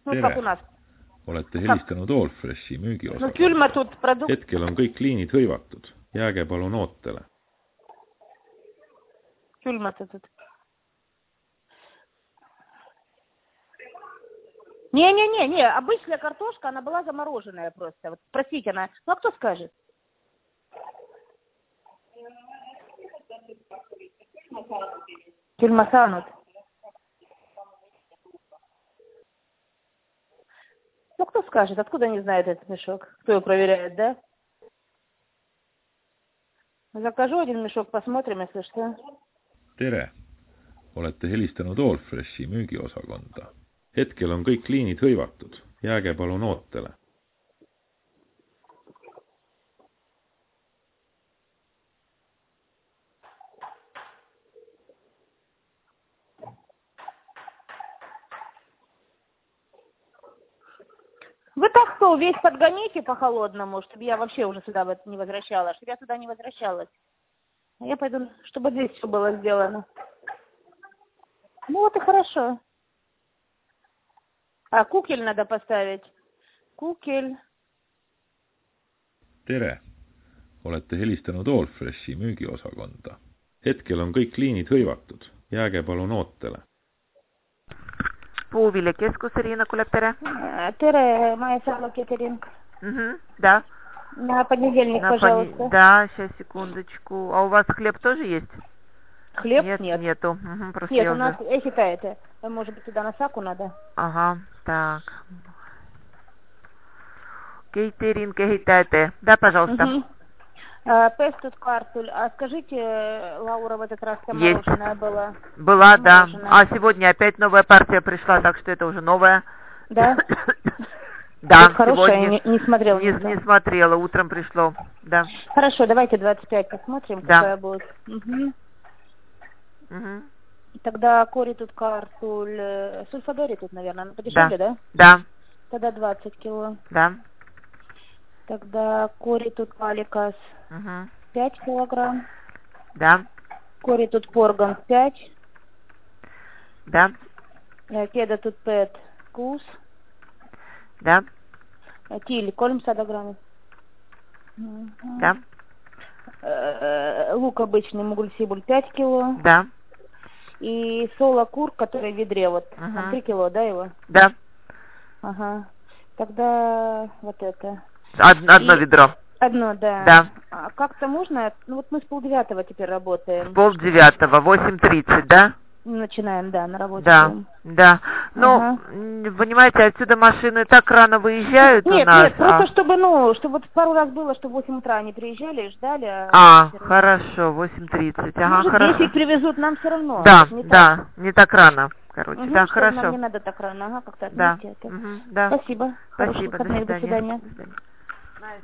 Ну, как у нас. Olete helistanud Allfreshi müügiosakonnast. No külmatud produkt. Hetkel on kõik liinid hõivatud. Jääge palun ootele. Külmatatud. Не, обычная картошка, она была замороженная просто. Вот, простите, она... Ну, а кто скажет? Кюльмасанут. Ну, кто скажет? Откуда они знают этот мешок? Кто его проверяет, да? Закажу один мешок, посмотрим, если что. Tere! Olete helistanud Allfreshi müügiosakonda. Hetkel on kõik liinid hõivatud. Jääge palun ootele. Вы так что, весь подгоните по-холодному, чтобы я вообще уже сюда не возвращалась, чтобы я сюда не возвращалась. А я пойду, чтобы здесь все было сделано. Ну вот и хорошо. А кукель надо поставить. Кукель. Tere! Olete helistanud Allfreshi müügiosakonda. Hetkel on kõik liinid hõivatud. Jääge palun ootele. Puuviljakeskus, Irina Kulep-Tere. Tere, моя сало кетеринг. Да. На понедельник, пожалуйста. Да, сейчас, секундочку. А у вас хлеб тоже есть? Хлеб? Нет. Нету. Нет, у нас это. Может быть, туда на саку надо? Ага, так. Кейтеринг, ehitaja. Да, пожалуйста. Пестут картуль. А скажите, Лаура в этот раз мороженое была? Была, да. А сегодня опять новая партия пришла, так что это уже новая. Да? Да, сегодня не смотрела. Не смотрела, утром пришло. Да. Хорошо, давайте 25 посмотрим, какая будет. Тогда кори тут картуль. Сульфадори тут, наверное, подешевле, да? Да. Тогда 20 кило. Да. Тогда кори тут каликас 5 килограмм. Да. Кори тут порган 5. Да. Кеда тут пет кус. Да. Тиль, колем 100 граммов. Да. Лук обычный, мугуль-сибуль 5 кило. Да. И соло-кур, который в ведре, вот 3 кило, да, его? Да. Ага. Тогда вот это. Одно ведро. Одно, да. Да. А как-то можно? Ну вот мы с 8:30 теперь работаем. 8:30, 8:30, да? Начинаем, да, на работе. Да. Ну, понимаете, отсюда машины так рано выезжают у нас. Нет, просто чтобы вот пару раз было, что в 8 утра они приезжали и ждали. Хорошо, 8:30. Ага, может, хорошо. 10 привезут, нам все равно. Да, не так рано. Короче, да, хорошо. Нам не надо так рано, как-то да. отметить это. Да. Спасибо. Спасибо, До свидания. До свидания.